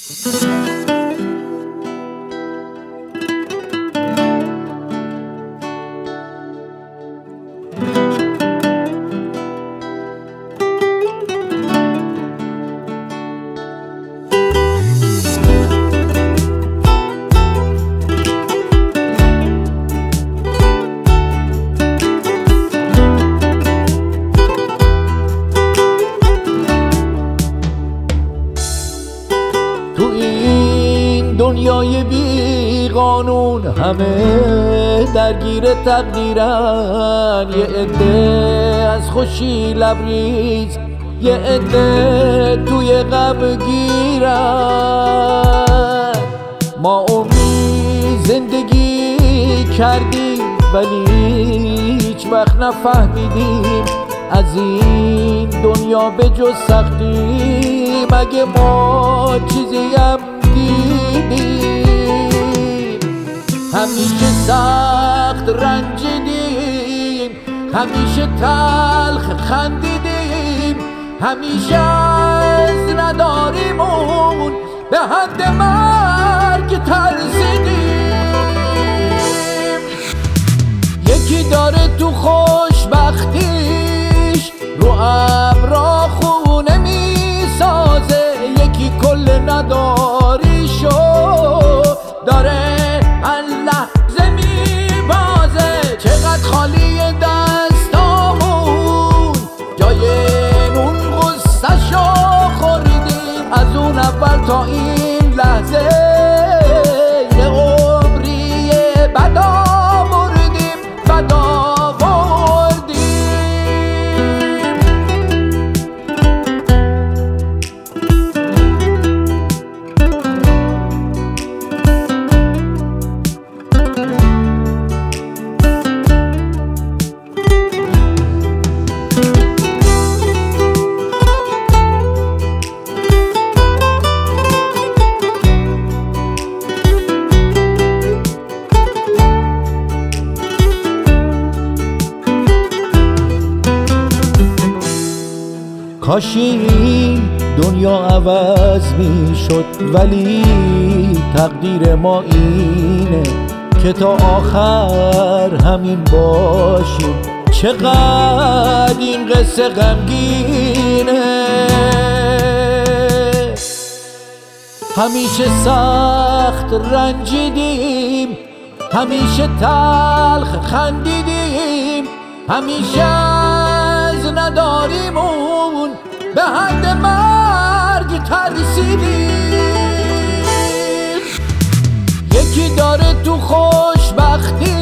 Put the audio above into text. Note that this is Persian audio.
تو این دنیای بی قانون همه درگیر تقدیرن، یه عده از خوشی لبریز، یه عده توی غم گیرن. ما امید زندگی کردیم ولی هیچ وقت نفهمیدیم از این دنیا به جز سختی مگه ما چیزی هم دیدیم. همیشه سخت رنجیدیم، همیشه تلخ خندیدیم، همیشه از نداریمون به حد مرگ ترسیدیم. یکی داره تو خوشبختیش رو ابرا خونه میسازه، یکی کل نداریشو داره هر لحظه میبازه. چقدر خالی دستامون جای نون غصه‌شو خوردیم، از اون اول تا این لحظه یه عمری بد آوردیم، بد آوردیم. کاش این دنیا عوض می شد ولی تقدیر ما اینه که تا آخر همین باشیم. چقدر این قصه غمگینه، همیشه سخت رنجیدیم، همیشه تلخ خندیدیم، همیشه از نداریمون به حد مرگ ترسیدیم. یکی داره تو خوشبختی